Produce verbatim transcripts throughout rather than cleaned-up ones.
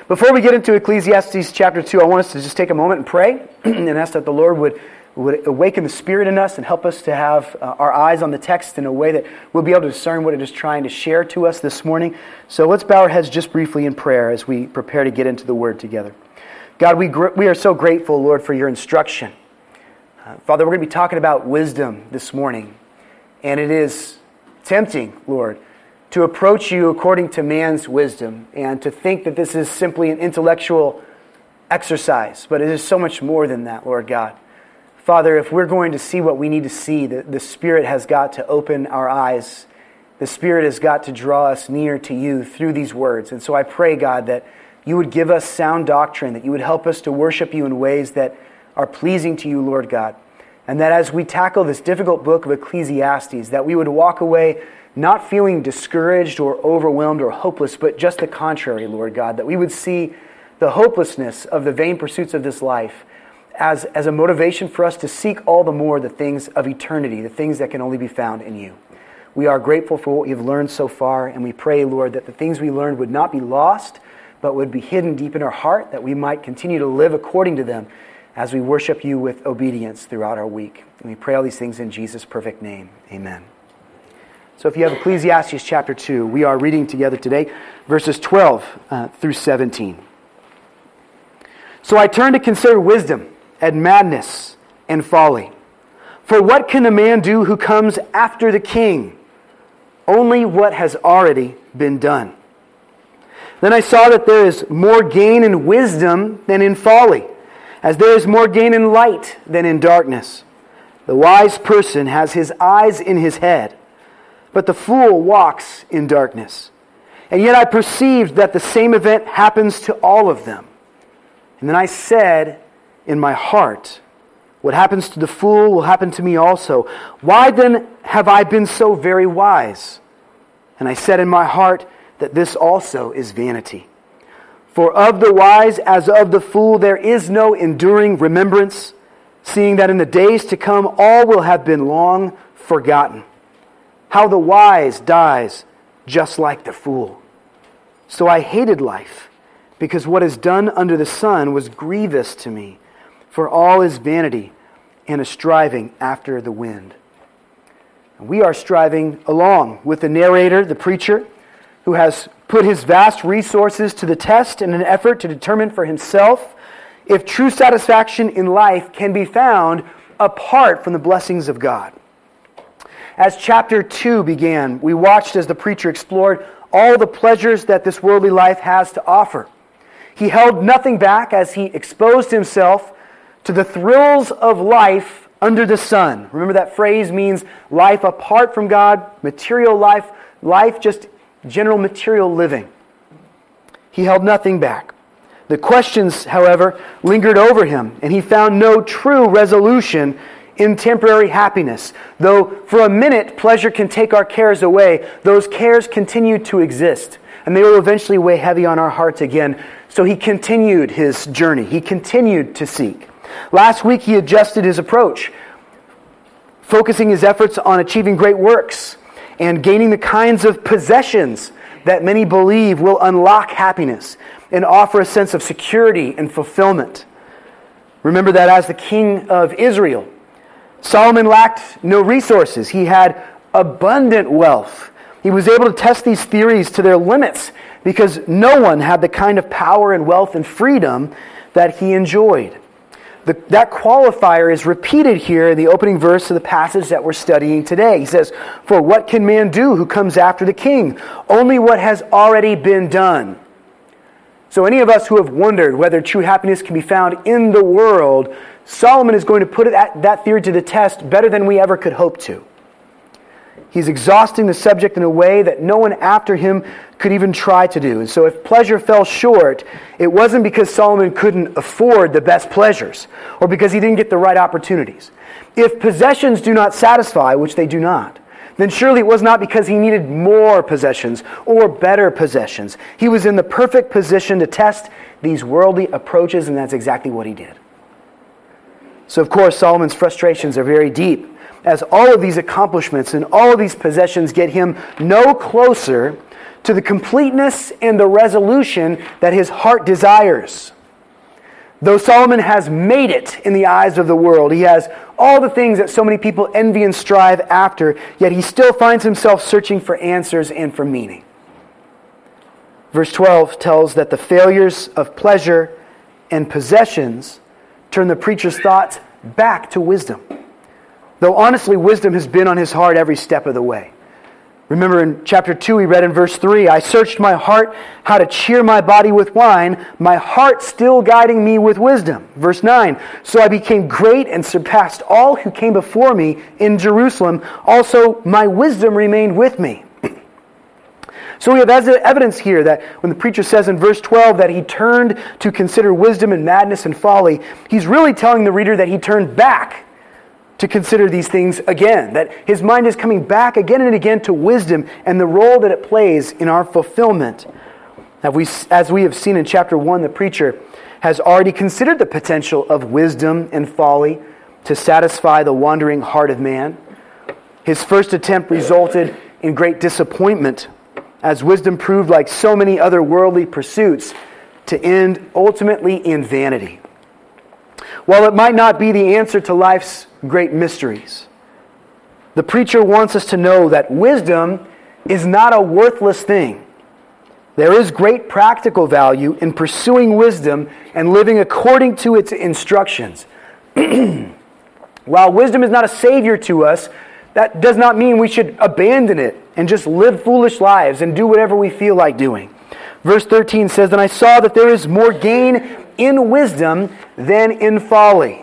Before we get into Ecclesiastes chapter two, I want us to just take a moment and pray and ask that the Lord would, would awaken the Spirit in us and help us to have uh, our eyes on the text in a way that we'll be able to discern what it is trying to share to us this morning. So let's bow our heads just briefly in prayer as we prepare to get into the Word together. God, we gr- we are so grateful, Lord, for your instruction. Uh, Father, we're going to be talking about wisdom this morning. And it is tempting, Lord, to approach you according to man's wisdom and to think that this is simply an intellectual exercise. But it is so much more than that, Lord God. Father, if we're going to see what we need to see, the, the Spirit has got to open our eyes. The Spirit has got to draw us near to you through these words. And so I pray, God, that you would give us sound doctrine, that you would help us to worship you in ways that are pleasing to you, Lord God. And that as we tackle this difficult book of Ecclesiastes, that we would walk away not feeling discouraged or overwhelmed or hopeless, but just the contrary, Lord God, that we would see the hopelessness of the vain pursuits of this life as, as a motivation for us to seek all the more the things of eternity, the things that can only be found in you. We are grateful for what we have learned so far, and we pray, Lord, that the things we learned would not be lost, but would be hidden deep in our heart, that we might continue to live according to them as we worship you with obedience throughout our week. And we pray all these things in Jesus' perfect name. Amen. So if you have Ecclesiastes chapter two, we are reading together today verses twelve uh, through seventeen. So I turn to consider wisdom and madness and folly. For what can a man do who comes after the king? Only what has already been done. Then I saw that there is more gain in wisdom than in folly, as there is more gain in light than in darkness. The wise person has his eyes in his head, but the fool walks in darkness. And yet I perceived that the same event happens to all of them. And then I said in my heart, what happens to the fool will happen to me also. Why then have I been so very wise? And I said in my heart that this also is vanity. For of the wise as of the fool there is no enduring remembrance, seeing that in the days to come all will have been long forgotten. How the wise dies just like the fool. So I hated life, because what is done under the sun was grievous to me, for all is vanity and a striving after the wind. And we are striving along with the narrator, the preacher, who has put his vast resources to the test in an effort to determine for himself if true satisfaction in life can be found apart from the blessings of God. As chapter two began, we watched as the preacher explored all the pleasures that this worldly life has to offer. He held nothing back as he exposed himself to the thrills of life under the sun. Remember, that phrase means life apart from God, material life, life just general material living. He held nothing back. The questions, however, lingered over him, and he found no true resolution in temporary happiness. Though for a minute pleasure can take our cares away, those cares continue to exist, and they will eventually weigh heavy on our hearts again. So he continued his journey. He continued to seek. Last week he adjusted his approach, focusing his efforts on achieving great works and gaining the kinds of possessions that many believe will unlock happiness and offer a sense of security and fulfillment. Remember that as the king of Israel, Solomon lacked no resources. He had abundant wealth. He was able to test these theories to their limits because no one had the kind of power and wealth and freedom that he enjoyed. The, that qualifier is repeated here in the opening verse of the passage that we're studying today. He says, "For what can man do who comes after the king? Only what has already been done." So any of us who have wondered whether true happiness can be found in the world, Solomon is going to put it at, that theory to the test better than we ever could hope to. He's exhausting the subject in a way that no one after him could even try to do. And so if pleasure fell short, it wasn't because Solomon couldn't afford the best pleasures or because he didn't get the right opportunities. If possessions do not satisfy, which they do not, then surely it was not because he needed more possessions or better possessions. He was in the perfect position to test these worldly approaches, and that's exactly what he did. So of course, Solomon's frustrations are very deep, as all of these accomplishments and all of these possessions get him no closer to the completeness and the resolution that his heart desires. Though Solomon has made it in the eyes of the world, he has all the things that so many people envy and strive after, yet he still finds himself searching for answers and for meaning. Verse twelve tells that the failures of pleasure and possessions turn the preacher's thoughts back to wisdom. Though honestly, wisdom has been on his heart every step of the way. Remember in chapter two, we read in verse three, I searched my heart how to cheer my body with wine, my heart still guiding me with wisdom. Verse nine, so I became great and surpassed all who came before me in Jerusalem. Also, my wisdom remained with me. So we have evidence here that when the preacher says in verse twelve that he turned to consider wisdom and madness and folly, he's really telling the reader that he turned back to consider these things again, that his mind is coming back again and again to wisdom and the role that it plays in our fulfillment. As we, as we have seen in chapter one, the preacher has already considered the potential of wisdom and folly to satisfy the wandering heart of man. His first attempt resulted in great disappointment, as wisdom proved, like so many other worldly pursuits, to end ultimately in vanity. While it might not be the answer to life's great mysteries, the preacher wants us to know that wisdom is not a worthless thing. There is great practical value in pursuing wisdom and living according to its instructions. While wisdom is not a savior to us, that does not mean we should abandon it and just live foolish lives and do whatever we feel like doing. Verse thirteen says, "And I saw that there is more gain in wisdom than in folly."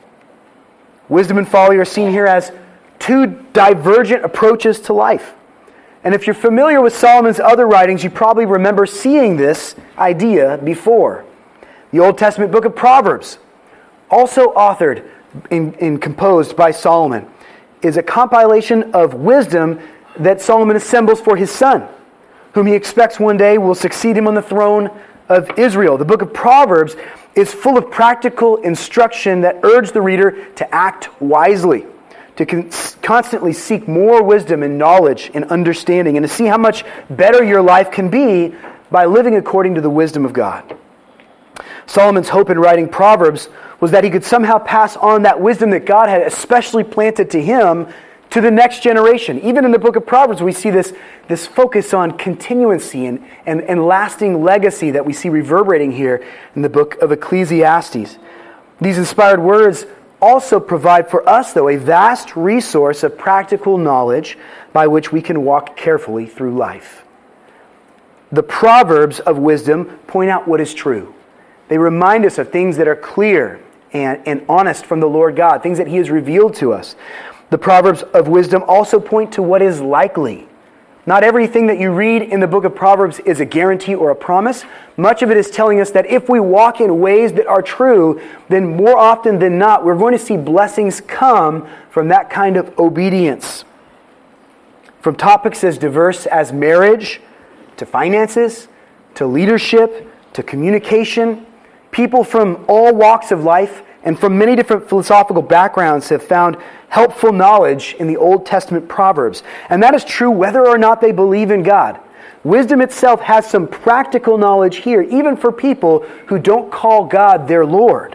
Wisdom and folly are seen here as two divergent approaches to life. And if you're familiar with Solomon's other writings, you probably remember seeing this idea before. The Old Testament book of Proverbs, also authored and, and composed by Solomon, is a compilation of wisdom that Solomon assembles for his son, whom he expects one day will succeed him on the throne of Israel. The book of Proverbs is full of practical instruction that urge the reader to act wisely, to con- constantly seek more wisdom and knowledge and understanding, and to see how much better your life can be by living according to the wisdom of God. Solomon's hope in writing Proverbs was that he could somehow pass on that wisdom that God had especially planted to him to the next generation. Even in the book of Proverbs, we see this, this focus on continuancy and, and, and lasting legacy that we see reverberating here in the book of Ecclesiastes. These inspired words also provide for us, though, a vast resource of practical knowledge by which we can walk carefully through life. The Proverbs of wisdom point out what is true. They remind us of things that are clear and, and honest from the Lord God, things that He has revealed to us. The Proverbs of wisdom also point to what is likely. Not everything that you read in the book of Proverbs is a guarantee or a promise. Much of it is telling us that if we walk in ways that are true, then more often than not, we're going to see blessings come from that kind of obedience. From topics as diverse as marriage, to finances, to leadership, to communication, people from all walks of life and from many different philosophical backgrounds have found helpful knowledge in the Old Testament Proverbs. And that is true whether or not they believe in God. Wisdom itself has some practical knowledge here, even for people who don't call God their Lord.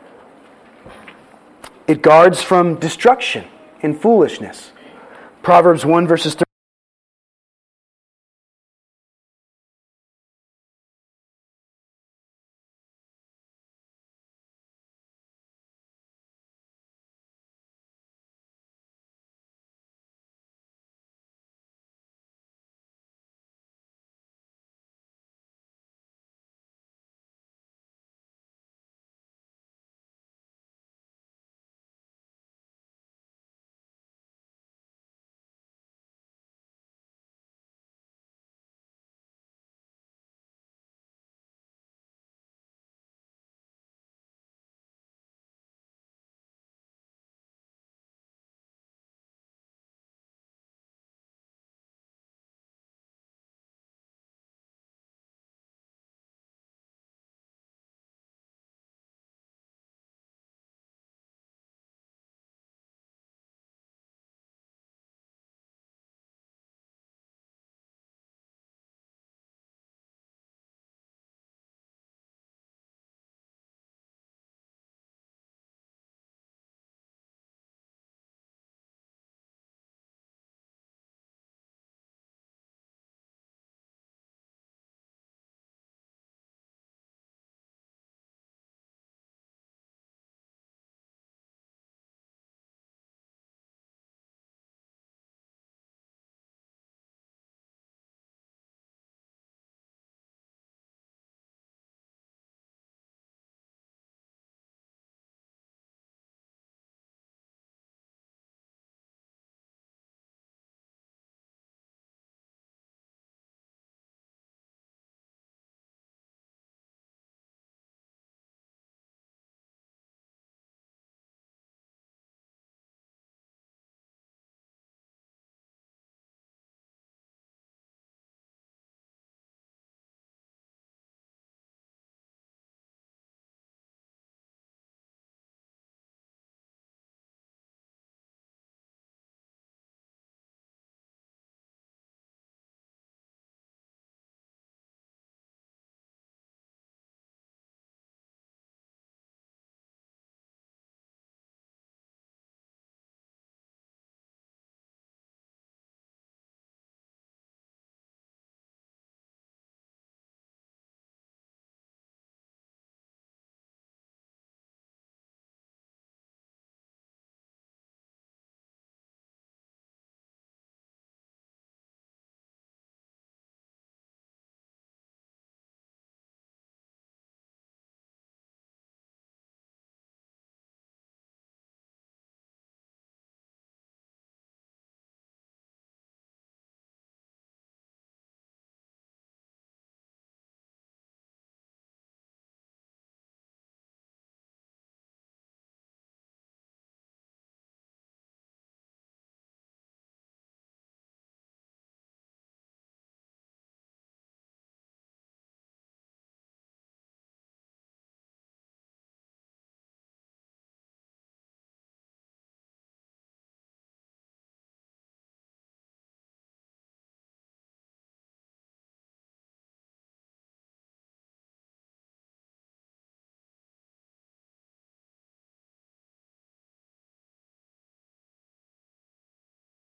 It guards from destruction and foolishness. Proverbs one verses thirty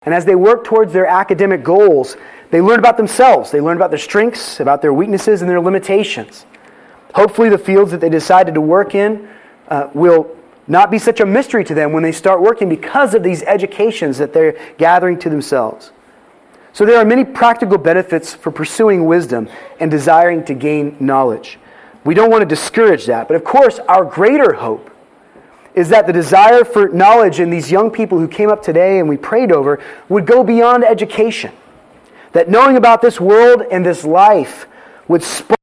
And as they work towards their academic goals, they learn about themselves. They learn about their strengths, about their weaknesses, and their limitations. Hopefully the fields that they decided to work in uh, will not be such a mystery to them when they start working because of these educations that they're gathering to themselves. So there are many practical benefits for pursuing wisdom and desiring to gain knowledge. We don't want to discourage that, but of course our greater hope is that the desire for knowledge in these young people who came up today and we prayed over would go beyond education. That knowing about this world and this life would spark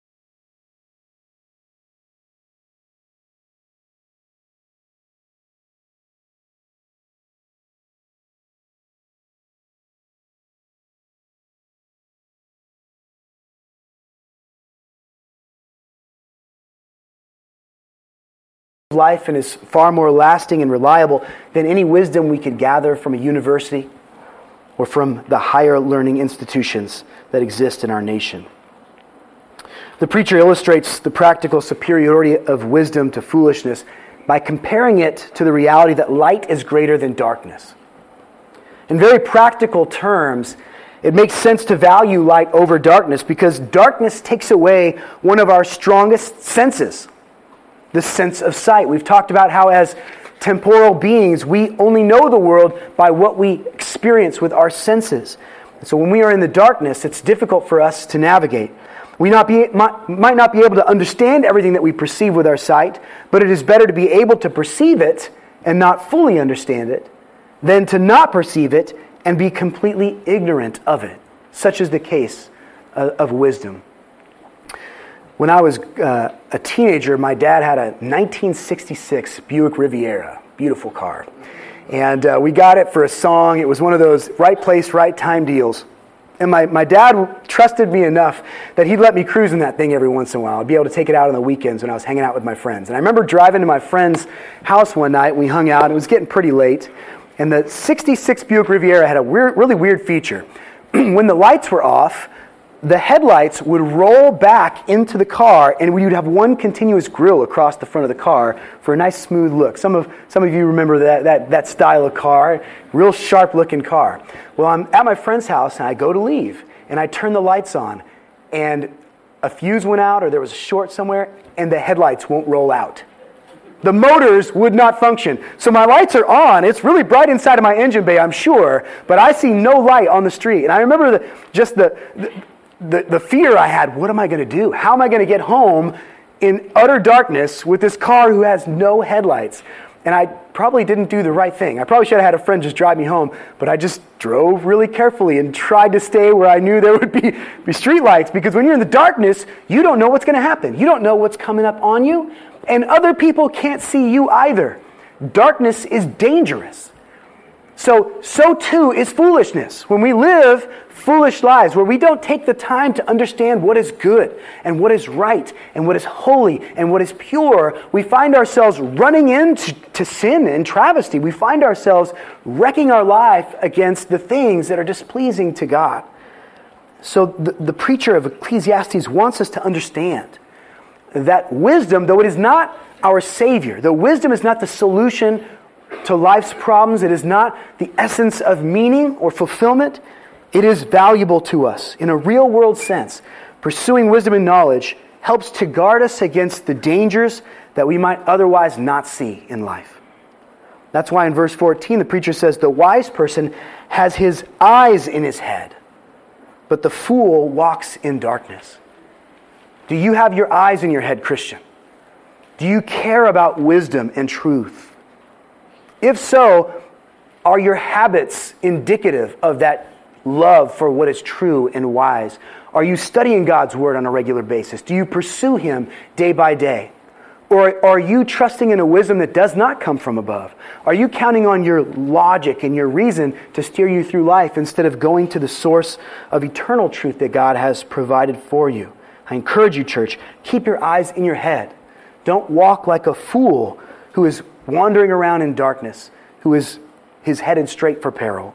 life and is far more lasting and reliable than any wisdom we could gather from a university or from the higher learning institutions that exist in our nation. The preacher illustrates the practical superiority of wisdom to foolishness by comparing it to the reality that light is greater than darkness. In very practical terms, it makes sense to value light over darkness because darkness takes away one of our strongest senses, the sense of sight. We've talked about how as temporal beings, we only know the world by what we experience with our senses. So when we are in the darkness, it's difficult for us to navigate. We not be, might, might not be able to understand everything that we perceive with our sight, but it is better to be able to perceive it and not fully understand it than to not perceive it and be completely ignorant of it. Such is the case uh, of wisdom. When I was uh, a teenager, my dad had a nineteen sixty-six Buick Riviera, beautiful car. And uh, we got it for a song. It was one of those right place, right time deals. And my, my dad trusted me enough that he'd let me cruise in that thing every once in a while. I'd be able to take it out on the weekends when I was hanging out with my friends. And I remember driving to my friend's house one night. We hung out. It was getting pretty late. And the sixty-six Buick Riviera had a weird, really weird feature. When the lights were off, the headlights would roll back into the car, and we would have one continuous grill across the front of the car for a nice smooth look. Some of some of you remember that that, that style of car, real sharp-looking car. Well, I'm at my friend's house, and I go to leave, and I turn the lights on, and a fuse went out, or there was a short somewhere, and the headlights won't roll out. The motors would not function. So my lights are on. It's really bright inside of my engine bay, I'm sure, but I see no light on the street. And I remember the, just the... the The, the fear I had, what am I going to do? How am I going to get home in utter darkness with this car who has no headlights? And I probably didn't do the right thing. I probably should have had a friend just drive me home, but I just drove really carefully and tried to stay where I knew there would be, be street lights, because when you're in the darkness, you don't know what's going to happen. You don't know what's coming up on you, and other people can't see you either. Darkness is dangerous. So, so too is foolishness. When we live foolish lives, where we don't take the time to understand what is good and what is right and what is holy and what is pure, we find ourselves running into to sin and travesty. We find ourselves wrecking our life against the things that are displeasing to God. So the, the preacher of Ecclesiastes wants us to understand that wisdom, though it is not our Savior, though wisdom is not the solution to life's problems, it is not the essence of meaning or fulfillment, it is valuable to us in a real world sense. Pursuing wisdom and knowledge helps to guard us against the dangers that we might otherwise not see in life. That's why in verse fourteen the preacher says, the wise person has his eyes in his head, but the fool walks in darkness. Do you have your eyes in your head, Christian? Do you care about wisdom and truth? If so, are your habits indicative of that love for what is true and wise? Are you studying God's Word on a regular basis? Do you pursue Him day by day? Or are you trusting in a wisdom that does not come from above? Are you counting on your logic and your reason to steer you through life instead of going to the source of eternal truth that God has provided for you? I encourage you, church, keep your eyes in your head. Don't walk like a fool who is wandering around in darkness, who is, is headed straight for peril.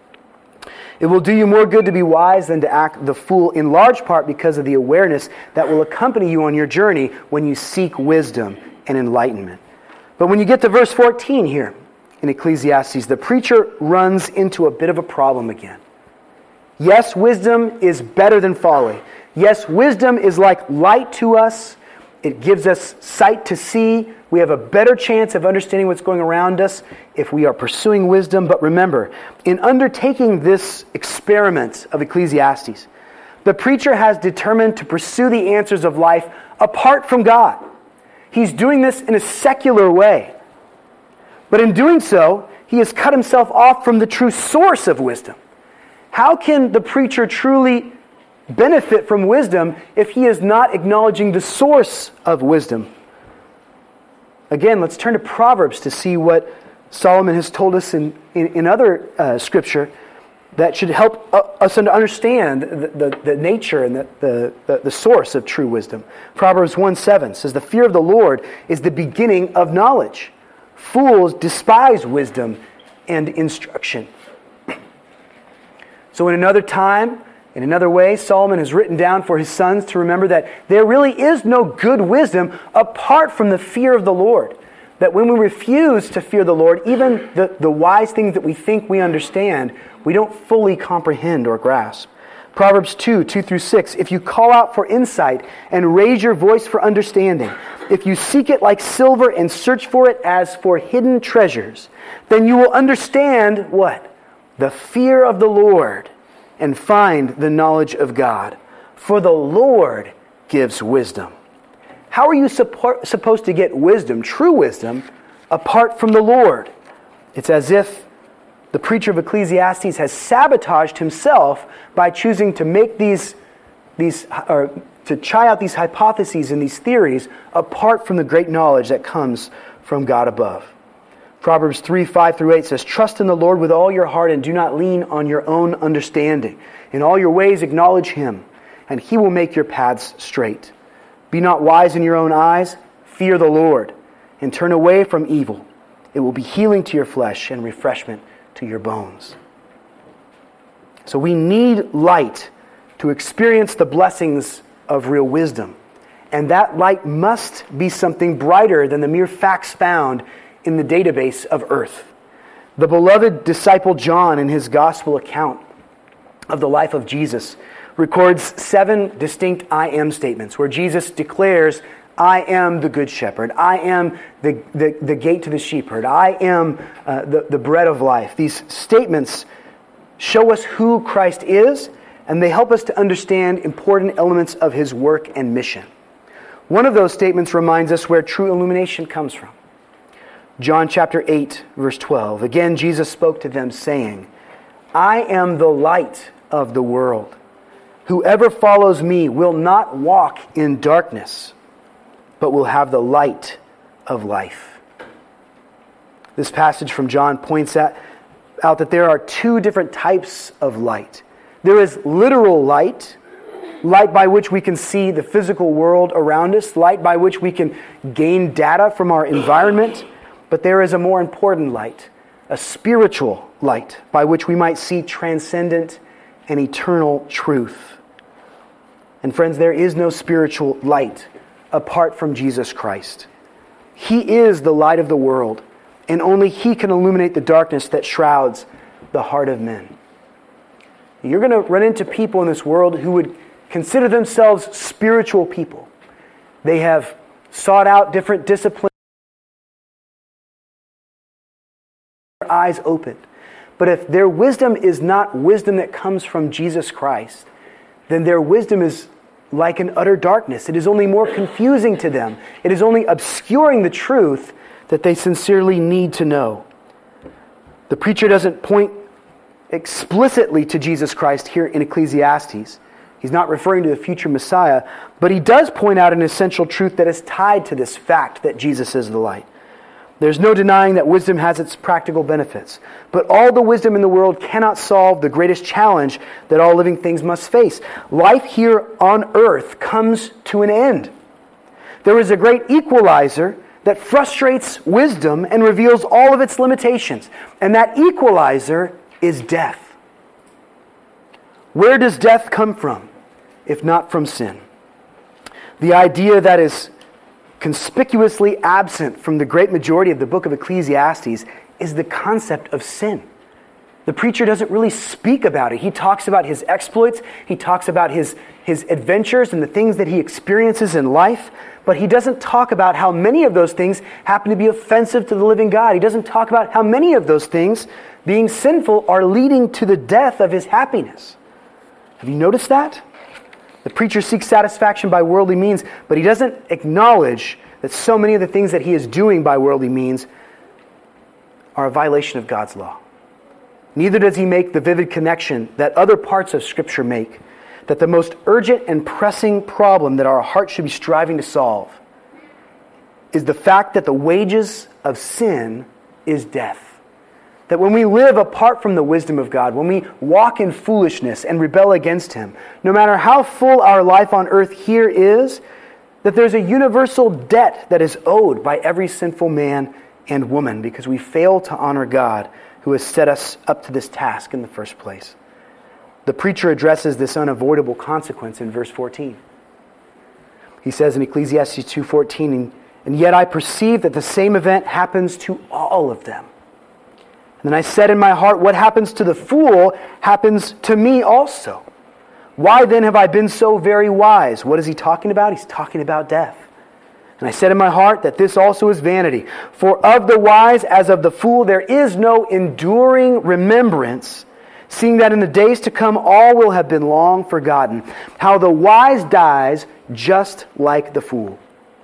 It will do you more good to be wise than to act the fool, in large part because of the awareness that will accompany you on your journey when you seek wisdom and enlightenment. But when you get to verse fourteen here, in Ecclesiastes, the preacher runs into a bit of a problem again. Yes, wisdom is better than folly. Yes, wisdom is like light to us. It gives us sight to see. We have a better chance of understanding what's going around us if we are pursuing wisdom. But remember, in undertaking this experiment of Ecclesiastes, the preacher has determined to pursue the answers of life apart from God. He's doing this in a secular way. But in doing so, he has cut himself off from the true source of wisdom. How can the preacher truly benefit from wisdom if he is not acknowledging the source of wisdom? Again, let's turn to Proverbs to see what Solomon has told us in, in, in other uh, scripture that should help uh, us to understand the, the, the nature and the, the, the, the source of true wisdom. Proverbs one seven says, "The fear of the Lord is the beginning of knowledge. Fools despise wisdom and instruction." So in another time, in another way, Solomon has written down for his sons to remember that there really is no good wisdom apart from the fear of the Lord. That when we refuse to fear the Lord, even the, the wise things that we think we understand, we don't fully comprehend or grasp. Proverbs two, two through six, "If you call out for insight and raise your voice for understanding, if you seek it like silver and search for it as for hidden treasures, then you will understand" what? "The fear of the Lord and find the knowledge of God. For the Lord gives wisdom." How are you support, supposed to get wisdom, true wisdom, apart from the Lord? It's as if the preacher of Ecclesiastes has sabotaged himself by choosing to make these, these or to try out these hypotheses and these theories apart from the great knowledge that comes from God above. Proverbs three, five through eight says, "Trust in the Lord with all your heart and do not lean on your own understanding. In all your ways acknowledge Him, and He will make your paths straight. Be not wise in your own eyes. Fear the Lord, and turn away from evil. It will be healing to your flesh and refreshment to your bones." So we need light to experience the blessings of real wisdom. And that light must be something brighter than the mere facts found in the database of earth. The beloved disciple John, in his gospel account of the life of Jesus, records seven distinct I am statements where Jesus declares, "I am the good shepherd. I am the, the, the gate to the sheepherd. I am uh, the, the bread of life." These statements show us who Christ is, and they help us to understand important elements of His work and mission. One of those statements reminds us where true illumination comes from. John chapter eight, verse twelve. "Again Jesus spoke to them, saying, I am the light of the world. Whoever follows me will not walk in darkness, but will have the light of life." This passage from John points out, out that there are two different types of light. There is literal light, light by which we can see the physical world around us, light by which we can gain data from our environment. But there is a more important light, a spiritual light, by which we might see transcendent and eternal truth. And friends, there is no spiritual light apart from Jesus Christ. He is the light of the world, and only He can illuminate the darkness that shrouds the heart of men. You're going to run into people in this world who would consider themselves spiritual people. They have sought out different disciplines, their eyes opened. But if their wisdom is not wisdom that comes from Jesus Christ, then their wisdom is like an utter darkness. It is only more confusing to them. It is only obscuring the truth that they sincerely need to know. The preacher doesn't point explicitly to Jesus Christ here in Ecclesiastes. He's not referring to the future Messiah, but he does point out an essential truth that is tied to this fact that Jesus is the light. There's no denying that wisdom has its practical benefits, but all the wisdom in the world cannot solve the greatest challenge that all living things must face. Life here on earth comes to an end. There is a great equalizer that frustrates wisdom and reveals all of its limitations, and that equalizer is death. Where does death come from, if not from sin? The idea that is Conspicuously absent from the great majority of the book of Ecclesiastes is the concept of sin. The preacher doesn't really speak about it. He talks about his exploits, he talks about his, his adventures and the things that he experiences in life, but he doesn't talk about how many of those things happen to be offensive to the living God. He doesn't talk about how many of those things, being sinful, are leading to the death of his happiness. Have you noticed that? The preacher seeks satisfaction by worldly means, but he doesn't acknowledge that so many of the things that he is doing by worldly means are a violation of God's law. Neither does he make the vivid connection that other parts of Scripture make, that the most urgent and pressing problem that our heart should be striving to solve is the fact that the wages of sin is death. That when we live apart from the wisdom of God, when we walk in foolishness and rebel against Him, no matter how full our life on earth here is, that there's a universal debt that is owed by every sinful man and woman because we fail to honor God who has set us up to this task in the first place. The preacher addresses this unavoidable consequence in verse fourteen. He says in Ecclesiastes two fourteen, and, and yet I perceive that the same event happens to all of them. And then I said in my heart, what happens to the fool happens to me also. Why then have I been so very wise? What is he talking about? He's talking about death. And I said in my heart that this also is vanity. For of the wise as of the fool there is no enduring remembrance, seeing that in the days to come all will have been long forgotten. How the wise dies just like the fool.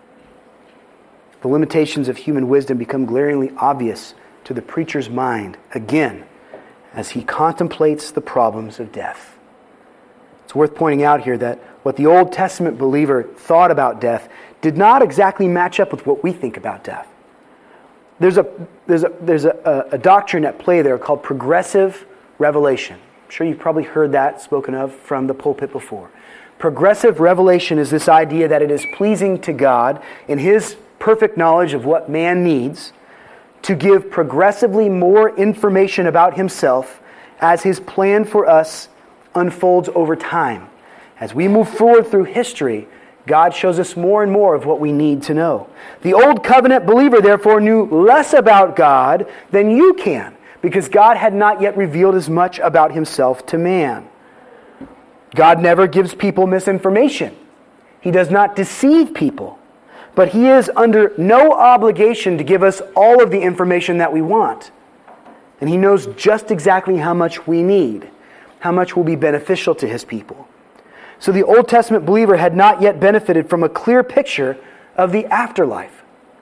The limitations of human wisdom become glaringly obvious to the preacher's mind again as he contemplates the problems of death. It's worth pointing out here that what the Old Testament believer thought about death did not exactly match up with what we think about death. There's a there's a there's a, a doctrine at play there called progressive revelation. I'm sure you've probably heard that spoken of from the pulpit before. Progressive revelation is this idea that it is pleasing to God in His perfect knowledge of what man needs to give progressively more information about Himself as His plan for us unfolds over time. As we move forward through history, God shows us more and more of what we need to know. The Old Covenant believer, therefore, knew less about God than you can, because God had not yet revealed as much about Himself to man. God never gives people misinformation. He does not deceive people. But He is under no obligation to give us all of the information that we want. And He knows just exactly how much we need, how much will be beneficial to His people. So the Old Testament believer had not yet benefited from a clear picture of the afterlife.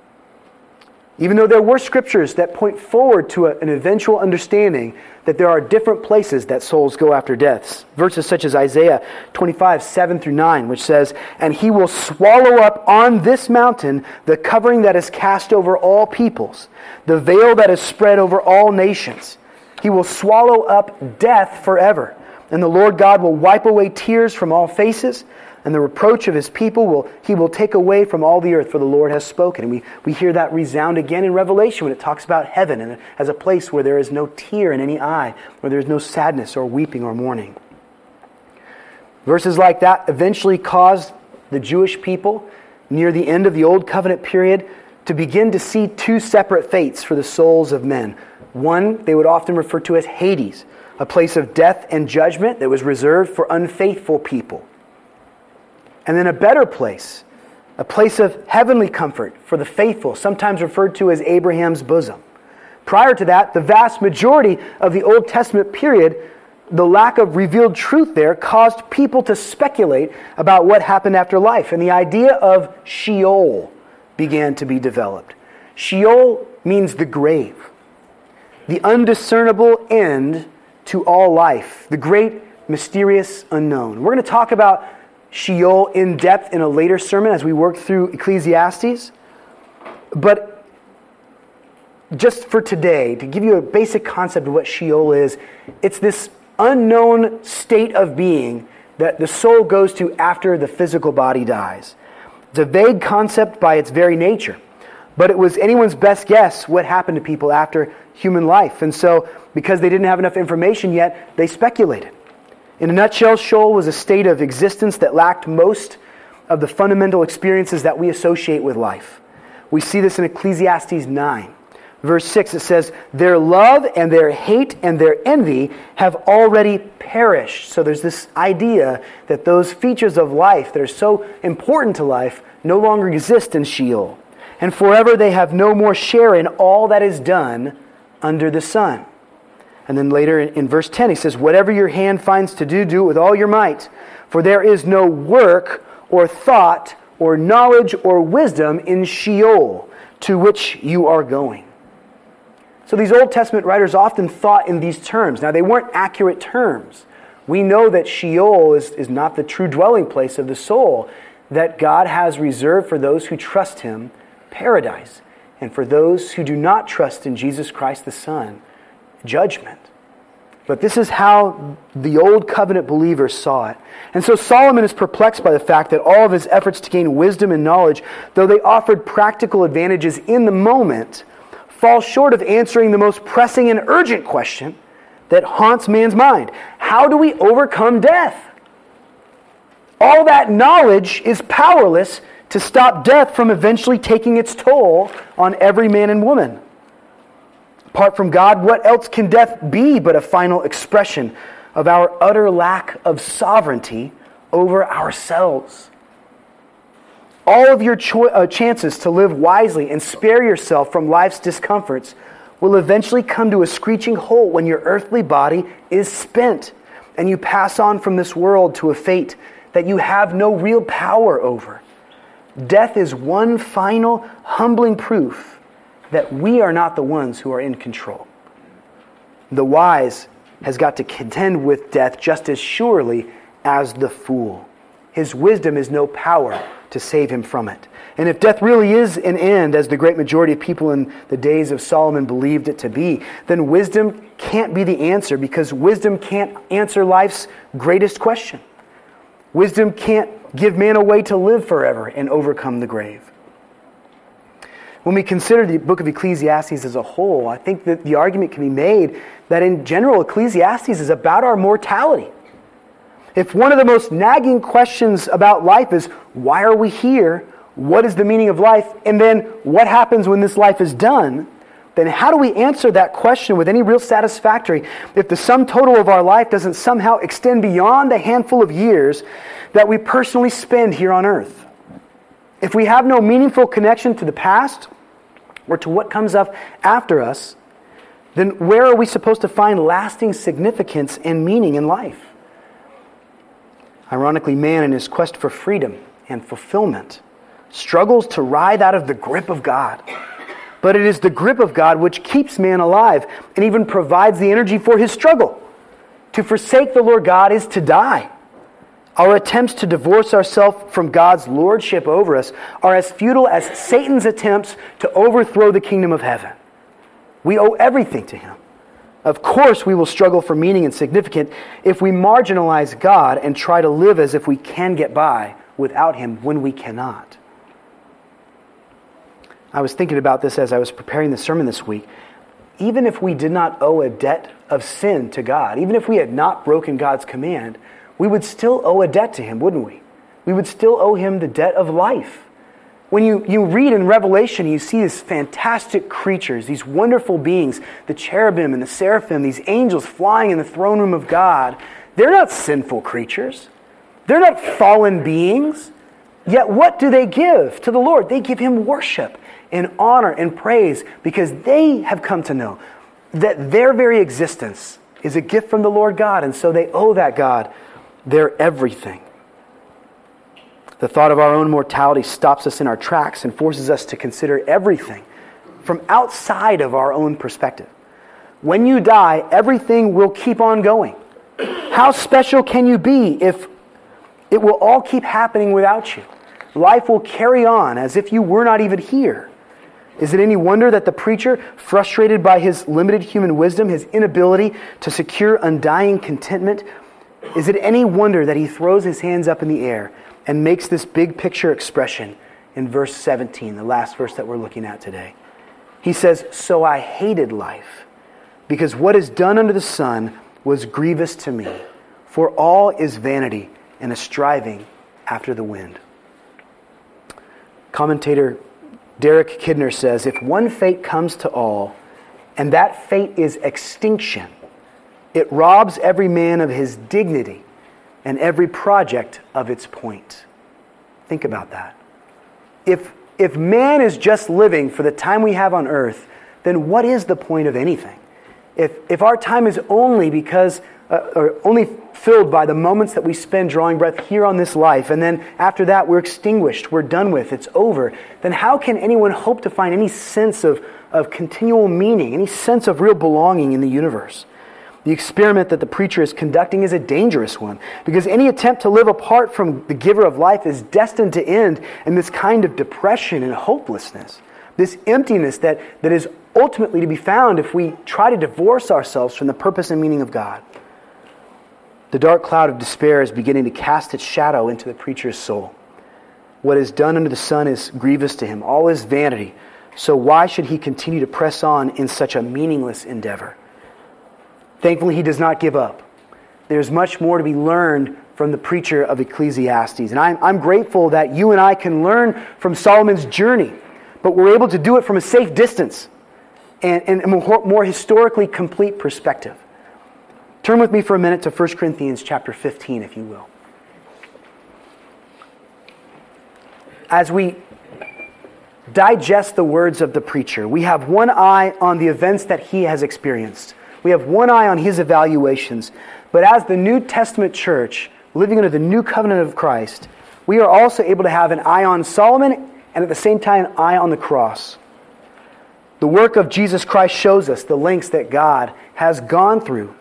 Even though there were scriptures that point forward to a, an eventual understanding that there are different places that souls go after deaths. Verses such as Isaiah twenty-five, seven through nine, which says, and He will swallow up on this mountain the covering that is cast over all peoples, the veil that is spread over all nations. He will swallow up death forever. And the Lord God will wipe away tears from all faces, and the reproach of His people will He will take away from all the earth, for the Lord has spoken. And we, we hear that resound again in Revelation when it talks about heaven and as a place where there is no tear in any eye, where there is no sadness or weeping or mourning. Verses like that eventually caused the Jewish people near the end of the Old Covenant period to begin to see two separate fates for the souls of men. One they would often refer to as Hades, a place of death and judgment that was reserved for unfaithful people. And then a better place, a place of heavenly comfort for the faithful, sometimes referred to as Abraham's bosom. Prior to that, the vast majority of the Old Testament period, the lack of revealed truth there caused people to speculate about what happened after life. And the idea of Sheol began to be developed. Sheol means the grave, the undiscernible end to all life, the great mysterious unknown. We're going to talk about Sheol in depth in a later sermon as we work through Ecclesiastes. But just for today, to give you a basic concept of what Sheol is, it's this unknown state of being that the soul goes to after the physical body dies. It's a vague concept by its very nature, but it was anyone's best guess what happened to people after human life. And so, because they didn't have enough information yet, they speculated. In a nutshell, Sheol was a state of existence that lacked most of the fundamental experiences that we associate with life. We see this in Ecclesiastes nine. Verse six, it says, their love and their hate and their envy have already perished. So there's this idea that those features of life that are so important to life no longer exist in Sheol. And forever they have no more share in all that is done under the sun. And then later in verse ten, he says, whatever your hand finds to do, do it with all your might. For there is no work or thought or knowledge or wisdom in Sheol, to which you are going. So these Old Testament writers often thought in these terms. Now, they weren't accurate terms. We know that Sheol is, is not the true dwelling place of the soul, that God has reserved for those who trust Him paradise, and for those who do not trust in Jesus Christ the Son, judgment. But this is how the Old Covenant believers saw it. And so Solomon is perplexed by the fact that all of his efforts to gain wisdom and knowledge, though they offered practical advantages in the moment, fall short of answering the most pressing and urgent question that haunts man's mind. How do we overcome death? All that knowledge is powerless to stop death from eventually taking its toll on every man and woman. Apart from God, what else can death be but a final expression of our utter lack of sovereignty over ourselves? All of your cho- uh, chances to live wisely and spare yourself from life's discomforts will eventually come to a screeching halt when your earthly body is spent and you pass on from this world to a fate that you have no real power over. Death is one final, humbling proof that we are not the ones who are in control. The wise has got to contend with death just as surely as the fool. His wisdom is no power to save him from it. And if death really is an end, as the great majority of people in the days of Solomon believed it to be, then wisdom can't be the answer, because wisdom can't answer life's greatest question. Wisdom can't give man a way to live forever and overcome the grave. When we consider the book of Ecclesiastes as a whole, I think that the argument can be made that in general, Ecclesiastes is about our mortality. If one of the most nagging questions about life is, why are we here? What is the meaning of life? And then, what happens when this life is done? Then how do we answer that question with any real satisfactory if the sum total of our life doesn't somehow extend beyond the handful of years that we personally spend here on earth? If we have no meaningful connection to the past or to what comes up after us, then where are we supposed to find lasting significance and meaning in life? Ironically, man in his quest for freedom and fulfillment struggles to writhe out of the grip of God. But it is the grip of God which keeps man alive and even provides the energy for his struggle. To forsake the Lord God is to die. Our attempts to divorce ourselves from God's lordship over us are as futile as Satan's attempts to overthrow the kingdom of heaven. We owe everything to him. Of course, we will struggle for meaning and significance if we marginalize God and try to live as if we can get by without him when we cannot. I was thinking about this as I was preparing the sermon this week. Even if we did not owe a debt of sin to God, even if we had not broken God's command, we would still owe a debt to him, wouldn't we? We would still owe him the debt of life. When you, you read in Revelation, you see these fantastic creatures, these wonderful beings, the cherubim and the seraphim, these angels flying in the throne room of God. They're not sinful creatures. They're not fallen beings. Yet what do they give to the Lord? They give him worship and honor and praise because they have come to know that their very existence is a gift from the Lord God, and so they owe that God their everything. The thought of our own mortality stops us in our tracks and forces us to consider everything from outside of our own perspective. When you die, everything will keep on going. How special can you be if it will all keep happening without you? Life will carry on as if you were not even here. Is it any wonder that the preacher, frustrated by his limited human wisdom, his inability to secure undying contentment, is it any wonder that he throws his hands up in the air and makes this big picture expression in verse seventeen, the last verse that we're looking at today? He says, "So I hated life, because what is done under the sun was grievous to me, for all is vanity and a striving after the wind." Commentator Derek Kidner says, if one fate comes to all, and that fate is extinction, it robs every man of his dignity and every project of its point. Think about that. If, if man is just living for the time we have on earth, then what is the point of anything? If, if our time is only because, uh, or only filled by the moments that we spend drawing breath here on this life, and then after that we're extinguished, we're done with, it's over, then how can anyone hope to find any sense of, of continual meaning, any sense of real belonging in the universe? The experiment that the preacher is conducting is a dangerous one, because any attempt to live apart from the giver of life is destined to end in this kind of depression and hopelessness, this emptiness that, that is ultimately to be found if we try to divorce ourselves from the purpose and meaning of God. The dark cloud of despair is beginning to cast its shadow into the preacher's soul. What is done under the sun is grievous to him. All is vanity. So why should he continue to press on in such a meaningless endeavor? Thankfully, he does not give up. There's much more to be learned from the preacher of Ecclesiastes. And I'm, I'm grateful that you and I can learn from Solomon's journey, but we're able to do it from a safe distance and, and a more, more historically complete perspective. Turn with me for a minute to First Corinthians chapter fifteen, if you will. As we digest the words of the preacher, we have one eye on the events that he has experienced. We have one eye on his evaluations. But as the New Testament church, living under the new covenant of Christ, we are also able to have an eye on Solomon and at the same time an eye on the cross. The work of Jesus Christ shows us the lengths that God has gone through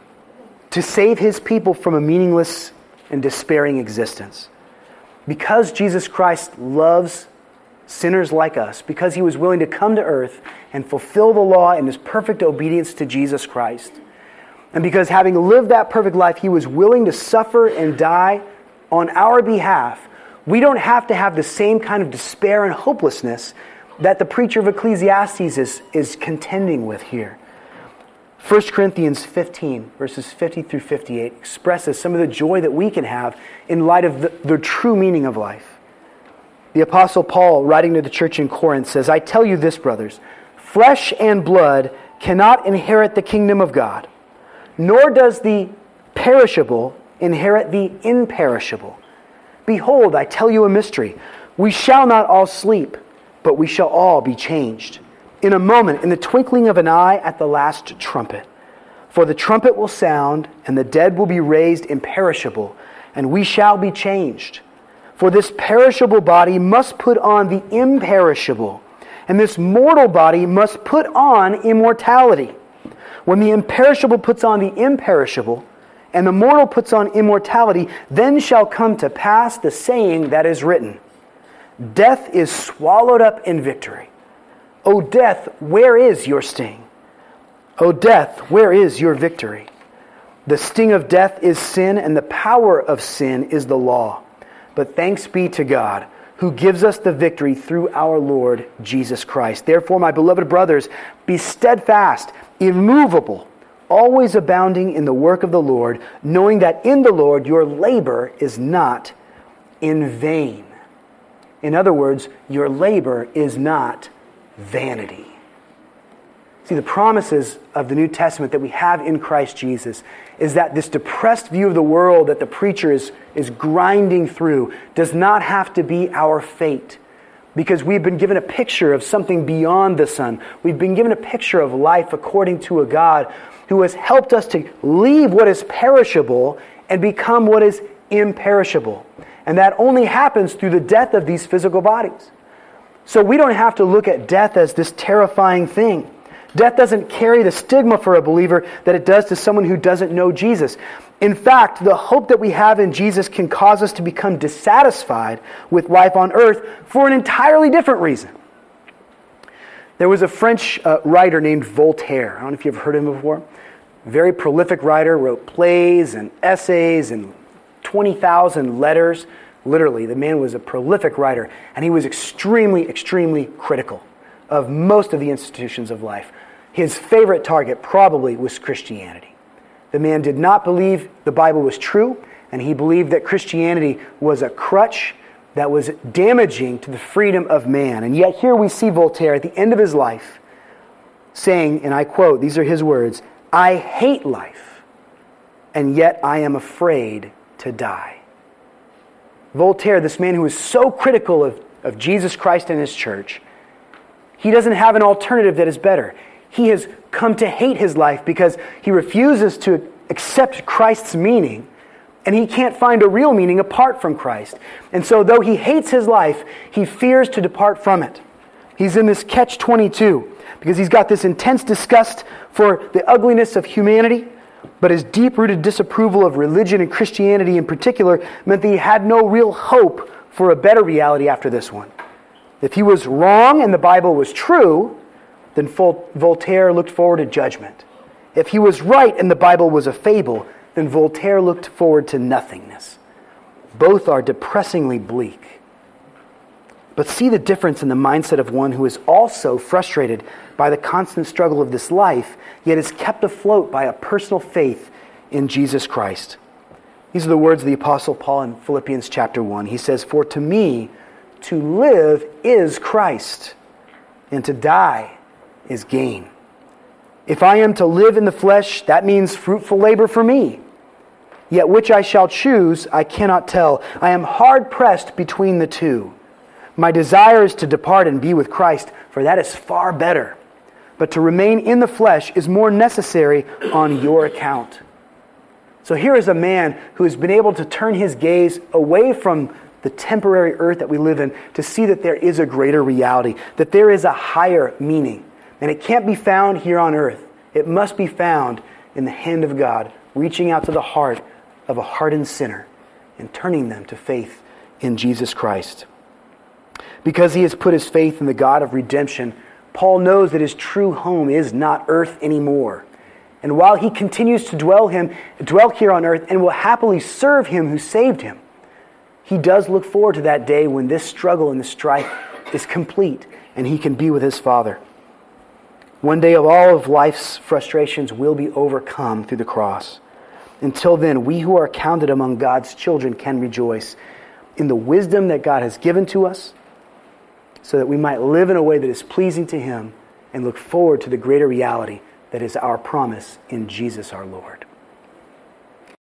to save his people from a meaningless and despairing existence. Because Jesus Christ loves sinners like us, because he was willing to come to earth and fulfill the law in his perfect obedience to Jesus Christ, and because having lived that perfect life, he was willing to suffer and die on our behalf, we don't have to have the same kind of despair and hopelessness that the preacher of Ecclesiastes is, is contending with here. First Corinthians fifteen, verses fifty through fifty-eight, expresses some of the joy that we can have in light of the, the true meaning of life. The Apostle Paul, writing to the church in Corinth, says, I tell you this, brothers, flesh and blood cannot inherit the kingdom of God, nor does the perishable inherit the imperishable. Behold, I tell you a mystery. We shall not all sleep, but we shall all be changed. In a moment, in the twinkling of an eye, at the last trumpet. For the trumpet will sound, and the dead will be raised imperishable, and we shall be changed. For this perishable body must put on the imperishable, and this mortal body must put on immortality. When the imperishable puts on the imperishable, and the mortal puts on immortality, then shall come to pass the saying that is written, Death is swallowed up in victory. O death, where is your sting? O death, where is your victory? The sting of death is sin, and the power of sin is the law. But thanks be to God, who gives us the victory through our Lord Jesus Christ. Therefore, my beloved brothers, be steadfast, immovable, always abounding in the work of the Lord, knowing that in the Lord your labor is not in vain. In other words, your labor is not vanity. See, the promises of the New Testament that we have in Christ Jesus is that this depressed view of the world that the preacher is, is grinding through does not have to be our fate, because we've been given a picture of something beyond the sun. We've been given a picture of life according to a God who has helped us to leave what is perishable and become what is imperishable. And that only happens through the death of these physical bodies. So we don't have to look at death as this terrifying thing. Death doesn't carry the stigma for a believer that it does to someone who doesn't know Jesus. In fact, the hope that we have in Jesus can cause us to become dissatisfied with life on earth for an entirely different reason. There was a French uh, writer named Voltaire. I don't know if you've heard of him before. Very prolific writer, wrote plays and essays and twenty thousand letters. Literally, the man was a prolific writer, and he was extremely, extremely critical of most of the institutions of life. His favorite target probably was Christianity. The man did not believe the Bible was true, and he believed that Christianity was a crutch that was damaging to the freedom of man. And yet here we see Voltaire at the end of his life saying, and I quote, these are his words, "I hate life, and yet I am afraid to die." Voltaire, this man who was so critical of, of Jesus Christ and his church, he doesn't have an alternative that is better. He has come to hate his life because he refuses to accept Christ's meaning, and he can't find a real meaning apart from Christ. And so though he hates his life, he fears to depart from it. He's in this catch twenty-two because he's got this intense disgust for the ugliness of humanity, but his deep-rooted disapproval of religion and Christianity in particular meant that he had no real hope for a better reality after this one. If he was wrong and the Bible was true, then Vol- Voltaire looked forward to judgment. If he was right and the Bible was a fable, then Voltaire looked forward to nothingness. Both are depressingly bleak. But see the difference in the mindset of one who is also frustrated by the constant struggle of this life, yet is kept afloat by a personal faith in Jesus Christ. These are the words of the Apostle Paul in Philippians chapter one. He says, "For to me, to live is Christ, and to die is gain. If I am to live in the flesh, that means fruitful labor for me. Yet which I shall choose, I cannot tell. I am hard pressed between the two. My desire is to depart and be with Christ, for that is far better. But to remain in the flesh is more necessary on your account." So here is a man who has been able to turn his gaze away from the temporary earth that we live in to see that there is a greater reality, that there is a higher meaning. And it can't be found here on earth. It must be found in the hand of God, reaching out to the heart of a hardened sinner and turning them to faith in Jesus Christ. Because he has put his faith in the God of redemption, Paul knows that his true home is not earth anymore. And while he continues to dwell him, dwell here on earth and will happily serve him who saved him, he does look forward to that day when this struggle and this strife is complete and he can be with his Father. One day of all of life's frustrations will be overcome through the cross. Until then, we who are counted among God's children can rejoice in the wisdom that God has given to us so that we might live in a way that is pleasing to Him and look forward to the greater reality that is our promise in Jesus our Lord.